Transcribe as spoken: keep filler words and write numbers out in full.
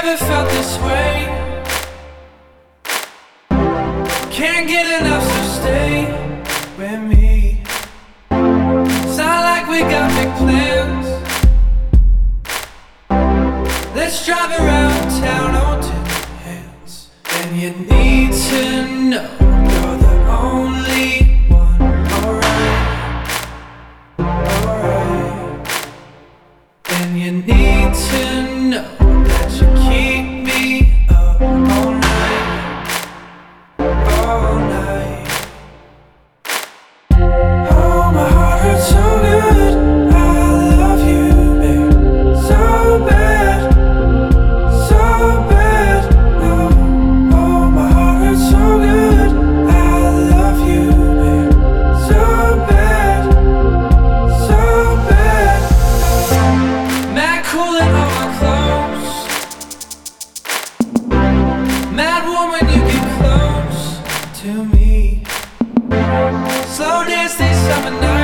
never felt this way. Can't get enough, so stay with me. Sound like we got big plans. Let's drive around town on ten hands. And you need to know you're the only one. Alright, alright. And you need to know that you keep me up all night, all night. Oh, my heart hurts so good. I love you, babe, so bad, so bad. Oh, oh, my heart hurts so good. I love you, babe, so bad, so bad. Mad cool in all my clothes. Mad woman, you get close to me. Slow dance these summer nights.